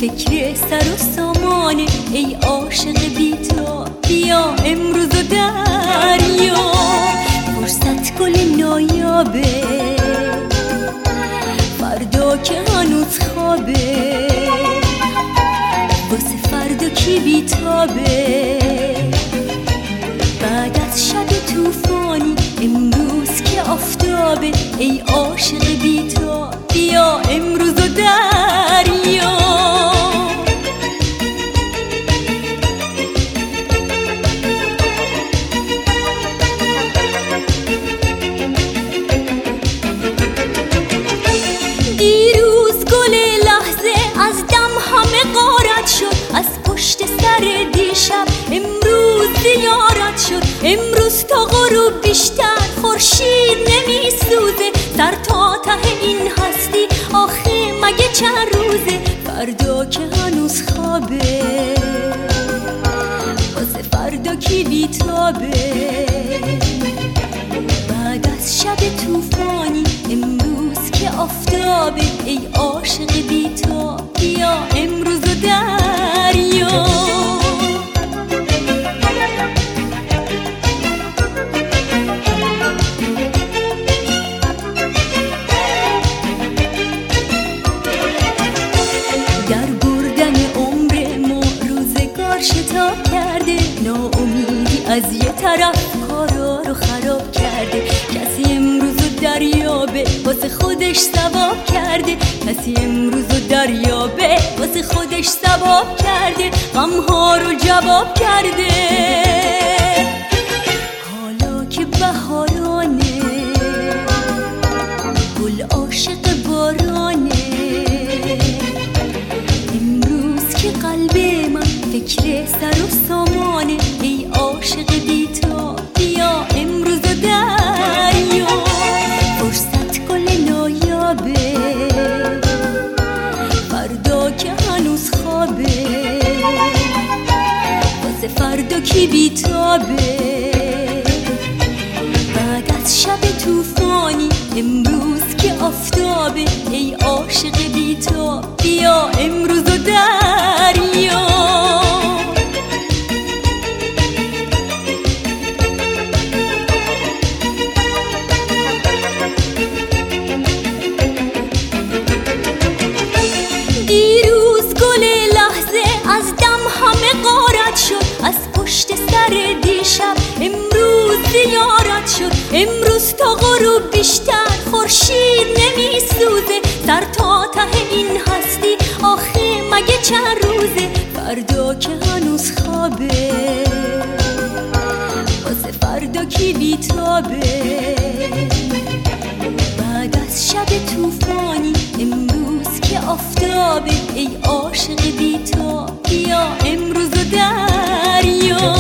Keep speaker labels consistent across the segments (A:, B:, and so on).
A: فکر سر و سامانه. ای عاشق بی تو بیا امروز و دریا. فرصت گل نایابه فردا که هنوز خوابه. واسه فردا کی بیتابه بعد از شب توفانی امروز که آفتابه. ای عاشق بی تو بیا امروز و دریا. دیروز گل لحظه از دم همه غارت شد. از پشت سر دیشب امروز زیارت شد. امروز تا غروب بیشتر خورشید نمی سوزه. سر تا ته این هستی آخه مگه چند روزه. فردا که هنوز خوابه واسه فردا کی بیتابه بعد از شب توفانی امروز که آفتابه. ای عاشق بی تو بیا امروز و دریا. در بردن عمر ما روزگار شتاب کرده. ناامیدی از یه طرف کارا رو خراب کرده. کسی امروز و دریابه واسه خودش ثواب کرده. کسی امروز و دریابه واسه خودش ثواب کرده. غمها رو جواب کرده. حالا که بهارانه گل عاشق بارانه. امروز که قلب من فکر سر و سامانه. ای عاشق بی تو بیا امروز و دریا. فرصت گل نایابه فردا که هنوز خوابه. واسه فردا کی بیتابه بعد از شب توفانی امروز که آفتابه. ای عاشق بی تو بیا امروز و دریا. دیروز گل لحظه از دم همه غارت شد. از پشت سر دیشب امروز زیارت شد. امروز تا غروب بیشتر خورشید نمی سوزه. سر تا ته این هستی آخه مگه چند روزه. فردا که هنوز خوابه واسه فردا کی بیتابه بعد از شب توفانی امروز که آفتابه. ای عاشق بی تو بیا امروز و دریا.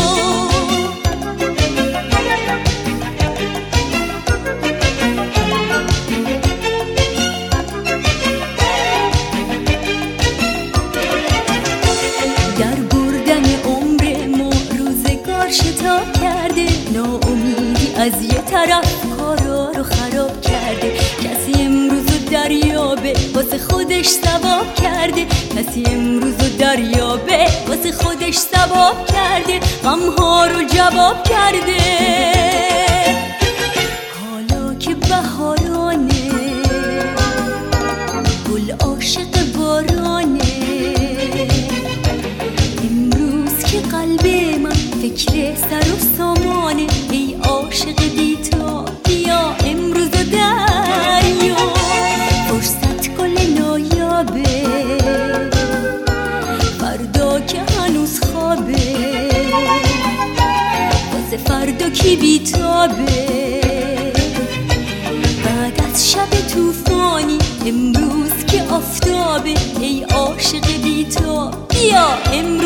A: در بردن عمر ما روزگار شتاب کرده. ناامیدی از یه طرف کارا رو خراب کرده. کسی امروز و دریابه واسه خودش ثواب کرده. کسی امروز و دریابه واسه خودش ثواب کرده. غمها رو جواب کرده. حالا که بهارانه گل عاشق بارانه. امروز که قلب من فکر سر و سامانه. ای عاشق بی تو بیا امروز و دریا. فرصت گل نایابه فردا که هنوز خوابه. واسه فردا کی بیتابه بعد از شب توفانی امروز که آفتابه. ای عاشق بی تو بیا امروز